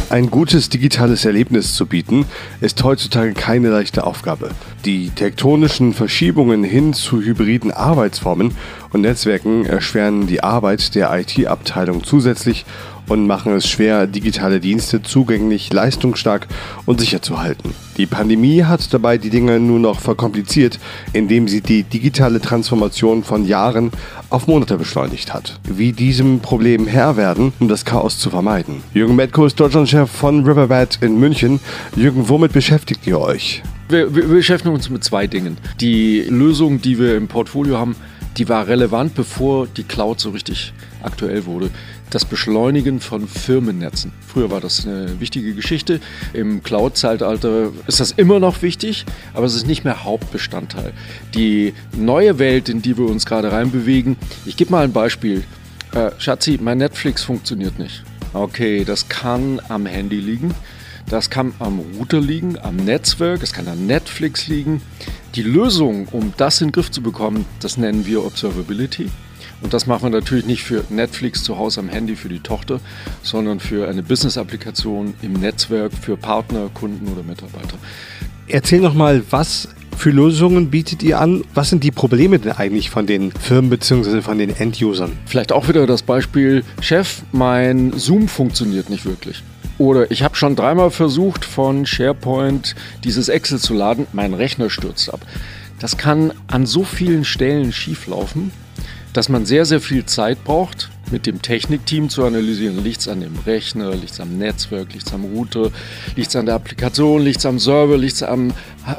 Ein gutes digitales Erlebnis zu bieten, ist heutzutage keine leichte Aufgabe. Die tektonischen Verschiebungen hin zu hybriden Arbeitsformen und Netzwerken erschweren die Arbeit der IT-Abteilung zusätzlich und machen es schwer, digitale Dienste zugänglich, leistungsstark und sicher zu halten. Die Pandemie hat dabei die Dinge nur noch verkompliziert, indem sie die digitale Transformation von Jahren auf Monate beschleunigt hat. Wie diesem Problem Herr werden, um das Chaos zu vermeiden. Jürgen Metko ist Deutschlandchef von Riverbed in München. Jürgen, womit beschäftigt ihr euch? Wir beschäftigen uns mit zwei Dingen. Die Lösung, die wir im Portfolio haben, die war relevant, bevor die Cloud so richtig aktuell wurde. Das Beschleunigen von Firmennetzen. Früher war das eine wichtige Geschichte. Im Cloud-Zeitalter ist das immer noch wichtig, aber es ist nicht mehr Hauptbestandteil. Die neue Welt, in die wir uns gerade reinbewegen, ich gebe mal ein Beispiel. Schatzi, mein Netflix funktioniert nicht. Okay, das kann am Handy liegen. Das kann am Router liegen, am Netzwerk, es kann an Netflix liegen. Die Lösung, um das in den Griff zu bekommen, das nennen wir Observability. Und das machen wir natürlich nicht für Netflix zu Hause am Handy für die Tochter, sondern für eine Business-Applikation im Netzwerk für Partner, Kunden oder Mitarbeiter. Erzähl noch mal, was für Lösungen bietet ihr an? Was sind die Probleme denn eigentlich von den Firmen bzw. von den End-Usern? Vielleicht auch wieder das Beispiel, Chef, mein Zoom funktioniert nicht wirklich. Oder ich habe schon 3-mal versucht, von SharePoint dieses Excel zu laden, mein Rechner stürzt ab. Das kann an so vielen Stellen schieflaufen, dass man sehr, sehr viel Zeit braucht, mit dem Technikteam zu analysieren. Liegt es an dem Rechner, liegt es am Netzwerk, liegt es am Router, liegt es an der Applikation, liegt es am Server, liegt es am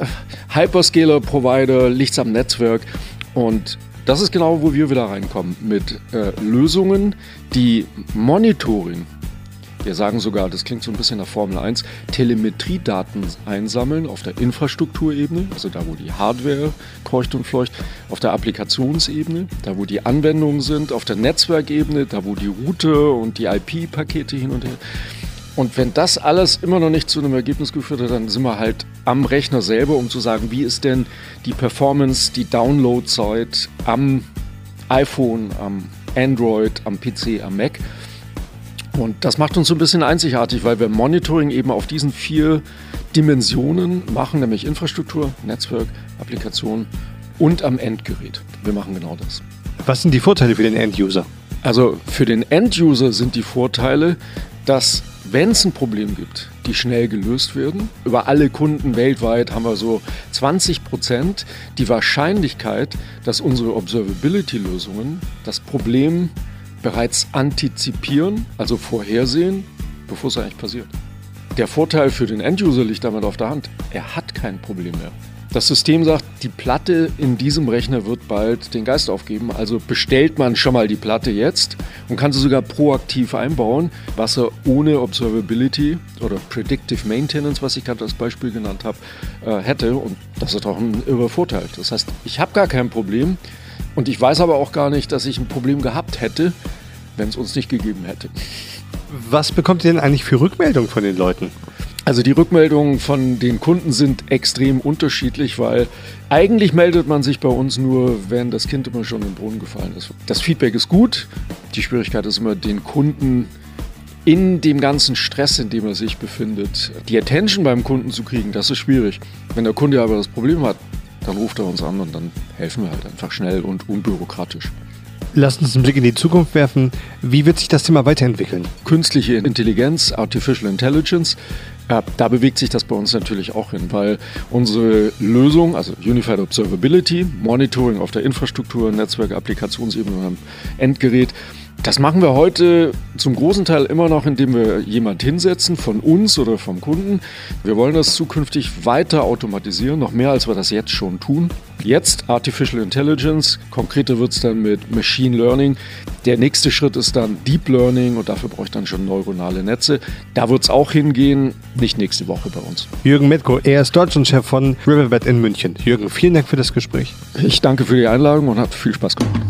Hyperscaler-Provider, liegt es am Netzwerk. Und das ist genau, wo wir wieder reinkommen, mit Lösungen, die Monitoring, wir sagen sogar, das klingt so ein bisschen nach Formel 1, Telemetriedaten einsammeln auf der Infrastrukturebene, also da, wo die Hardware kreucht und fleucht, auf der Applikationsebene, da, wo die Anwendungen sind, auf der Netzwerkebene, da, wo die Router und die IP-Pakete hin und her. Und wenn das alles immer noch nicht zu einem Ergebnis geführt hat, dann sind wir halt am Rechner selber, um zu sagen, wie ist denn die Performance, die Downloadzeit am iPhone, am Android, am PC, am Mac. Und das macht uns so ein bisschen einzigartig, weil wir Monitoring eben auf diesen 4 Dimensionen machen, nämlich Infrastruktur, Netzwerk, Applikation und am Endgerät. Wir machen genau das. Was sind die Vorteile für den End-User? Also für den End-User sind die Vorteile, dass, wenn es ein Problem gibt, die schnell gelöst werden. Über alle Kunden weltweit haben wir so 20% die Wahrscheinlichkeit, dass unsere Observability-Lösungen das Problem bereits antizipieren, also vorhersehen, bevor es eigentlich passiert. Der Vorteil für den End-User liegt damit auf der Hand. Er hat kein Problem mehr. Das System sagt, die Platte in diesem Rechner wird bald den Geist aufgeben, also bestellt man schon mal die Platte jetzt und kann sie sogar proaktiv einbauen, was er ohne Observability oder Predictive Maintenance, was ich gerade als Beispiel genannt habe, hätte. Und das ist auch ein irrer Vorteil. Das heißt, ich habe gar kein Problem. Und ich weiß aber auch gar nicht, dass ich ein Problem gehabt hätte, wenn es uns nicht gegeben hätte. Was bekommt ihr denn eigentlich für Rückmeldungen von den Leuten? Also die Rückmeldungen von den Kunden sind extrem unterschiedlich, weil eigentlich meldet man sich bei uns nur, wenn das Kind immer schon in den Brunnen gefallen ist. Das Feedback ist gut. Die Schwierigkeit ist immer, den Kunden in dem ganzen Stress, in dem er sich befindet, die Attention beim Kunden zu kriegen. Das ist schwierig. Wenn der Kunde aber das Problem hat, dann ruft er uns an und dann helfen wir halt einfach schnell und unbürokratisch. Lasst uns einen Blick in die Zukunft werfen. Wie wird sich das Thema weiterentwickeln? Künstliche Intelligenz, Artificial Intelligence, da bewegt sich das bei uns natürlich auch hin, weil unsere Lösung, also Unified Observability, Monitoring auf der Infrastruktur, Netzwerk, Applikationsebene und am Endgerät, das machen wir heute zum großen Teil immer noch, indem wir jemand hinsetzen, von uns oder vom Kunden. Wir wollen das zukünftig weiter automatisieren, noch mehr als wir das jetzt schon tun. Jetzt Artificial Intelligence, konkreter wird es dann mit Machine Learning. Der nächste Schritt ist dann Deep Learning und dafür brauche ich dann schon neuronale Netze. Da wird es auch hingehen, nicht nächste Woche bei uns. Jürgen Metko, er ist Deutschlandchef von Riverbed in München. Jürgen, vielen Dank für das Gespräch. Ich danke für die Einladung und hat viel Spaß gemacht.